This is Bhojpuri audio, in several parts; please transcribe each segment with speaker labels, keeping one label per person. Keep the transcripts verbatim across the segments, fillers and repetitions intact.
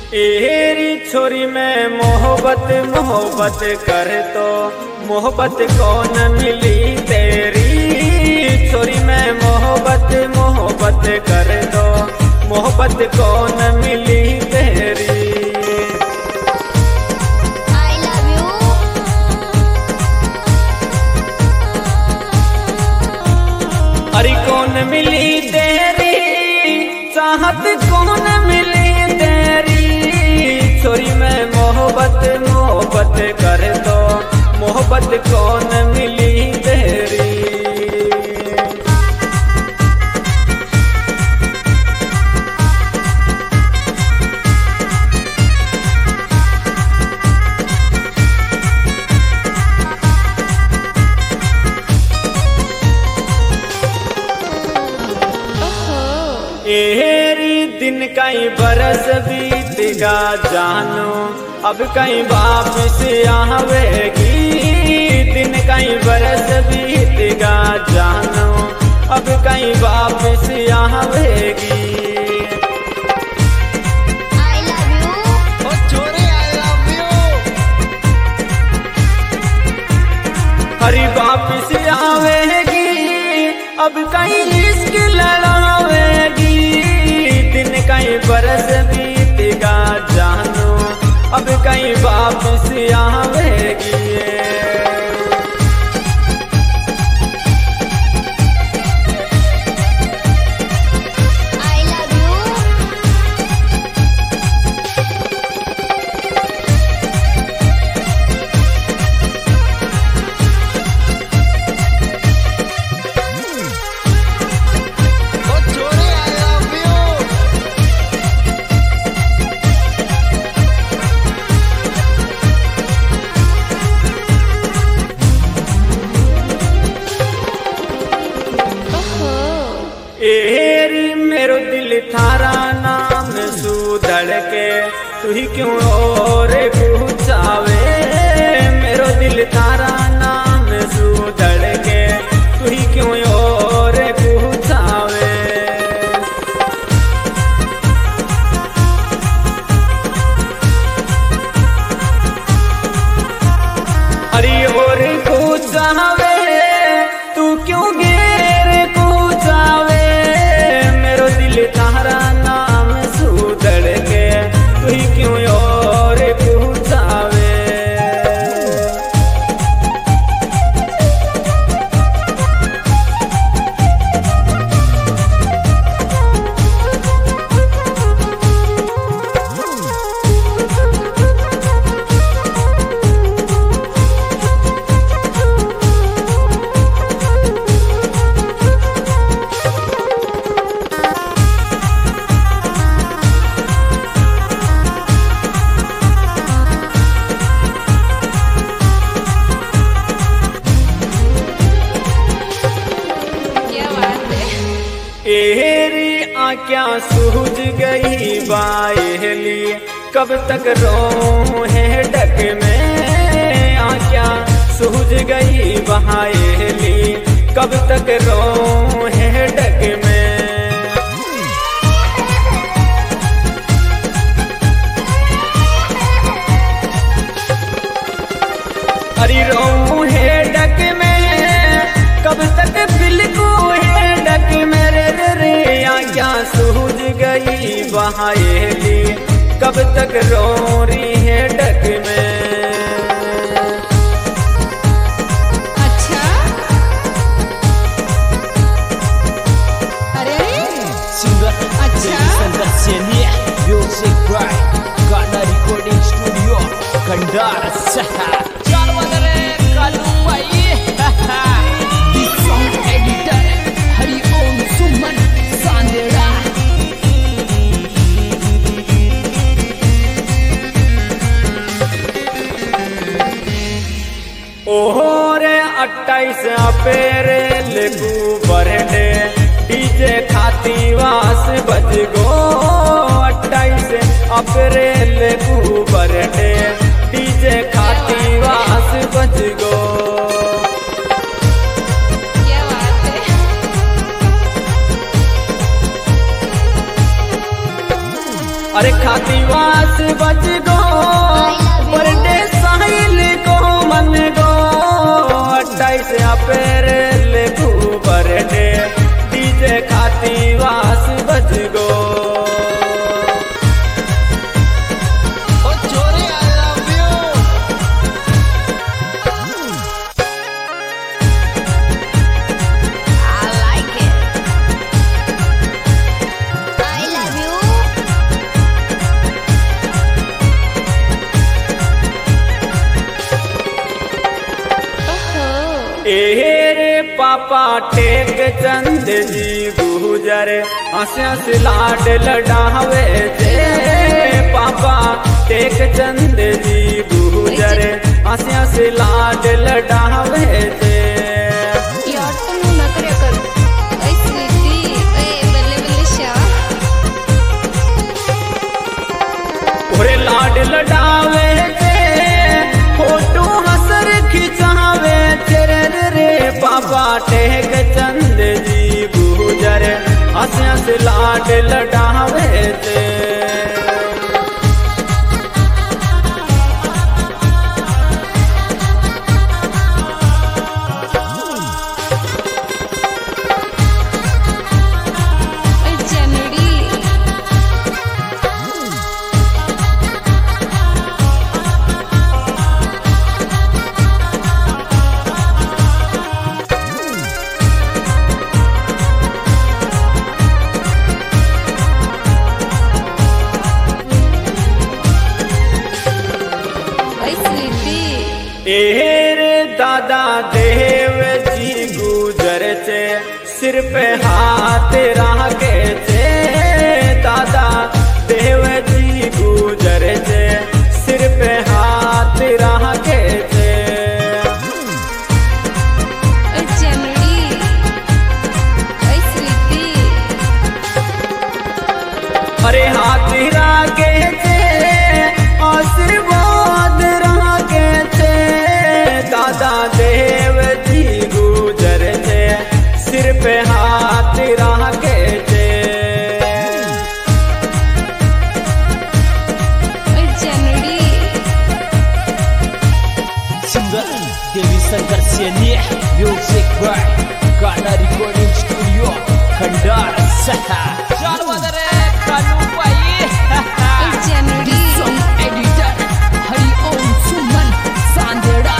Speaker 1: एरी छोरी में मोहब्बत मोहब्बत कर तो मोहब्बत कौन मिली तेरी। छोरी में मोहब्बत मोहब्बत कर तो मोहब्बत कौन मिली तेरी।
Speaker 2: I love you।
Speaker 1: अरे कौन मिली तेरी चाहत कौन मिली तेरी। छोरी में मोहब्बत मोहब्बत कर दो मोहब्बत कौन मिली तेरी। एरी दिन कई बरस बीतगा जानो अब कहीं वापिस आवेगी। दिन कई बरस बीतगा जानो अब कहीं वापिस आवेगी।
Speaker 2: I love you।
Speaker 3: ओ छोरे I love you।
Speaker 1: हरी वापिस आवेगी अब कहीं इश्क लड़ावेगी। दिन कहीं बरस बीतगा जानो अब कहीं वापिस आवेगी।
Speaker 2: I love you।
Speaker 3: ओ छोरे I love you।
Speaker 1: एरी मेरो दिल थारा नाम सुधड़ के तू ही क्यों और पूछावे। मेरो दिल थारा नाम सुधड़ के तू ही क्यों और पूछावे। अरे और पूछावे तू क्यों गेर पूछावे। मेरो दिल तारा नाम सुधड़ के तू ही क्यों और पूछावे।
Speaker 2: क्या बात है।
Speaker 1: एरी आँखियाँ सूझ गई बाहेली कब तक रो है डक में। आँखियाँ सूझ गई बहाएली कब तक रो है डक में। अरे रो है डक में कब तक बिल्कु है डक में। रे रे रे आँखियाँ सूझ गई बहाएली कब तक रो रही है डक में।
Speaker 2: अच्छा अरे
Speaker 3: Singer
Speaker 2: अच्छा
Speaker 3: Senia Music Bright Ghana Recording Studio Kandara Saha Jalwadare Kalu Bhai The song editor Hari Om Suman Sandera
Speaker 1: ओरे अट्ठाईस अपेरे लेगू बरडे डीजे खाती वास बज गो। अट्ठाईस अप्रैल लेगू बरडे डीजे खाती वास बज गो।
Speaker 2: क्या बात है।
Speaker 1: अरे खाती खाती वास बच गो बर्थडे साहिल को मन गो अट्ठाईस अप्रैल को बर्थडे डीजे खाती वास बच गो रे पापा टेक चंद जी गुजर हंस हंस लाड लडावे थे पापा टेक चंद जी गुजर हंस हंस लाड लडावे थे लाड लडावे थे फोटो हंसर खिंचावे तेरे रे पापा टेक चंद जी गुजर हंस हंस लाड लडावे थे रे दादा देव जी गुजर थे सिर पे हाथ राखे थे दादा देव जी गुजर थे सिर पे हाथ राखे थे अरे हाथ राखे थे आशीर्वाद राखे थे दादा देव जी गुजर थे सिर पे हाथ राखे थे
Speaker 3: singer Devi Shankar Saini music by गाना रिकॉर्डिंग स्टूडियो खंडार सहा चालवादरे कानू भाई जनवरी सॉन्ग एडिटर हरि ओम सुमन सांदेड़ा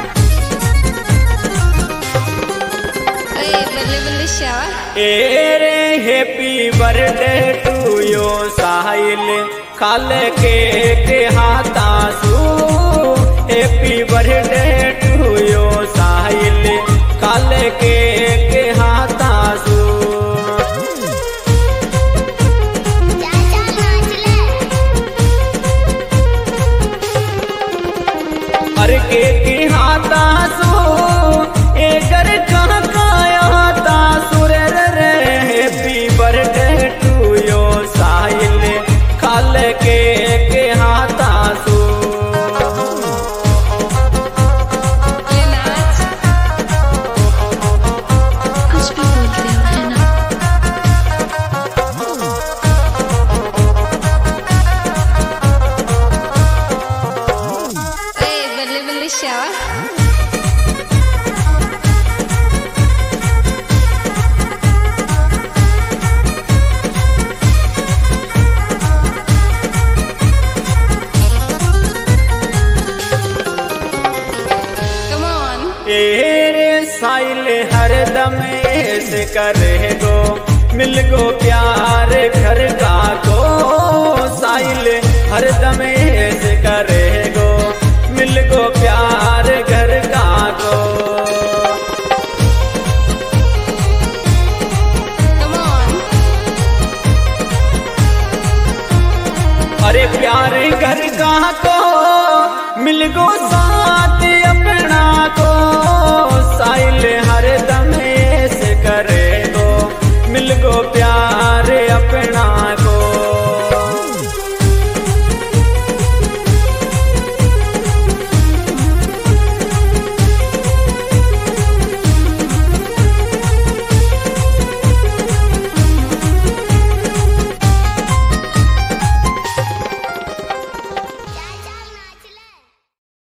Speaker 1: ए रे happy birthday to you Sahil खाल के के हाथा सू happy birthday to you Sahil खाल के के हाथा सू अरे के के हाथा सू एकर कहाँ काया हाथा सुरे रे happy birthday to you Sahil खाल के के हाथा सू साइल हरदम ऐसे करे गो मिल गो प्यार घर का को साइल हरदम ऐसे करे गो मिल गो प्यार घर का को अरे प्यार घर का को मिल गो साथ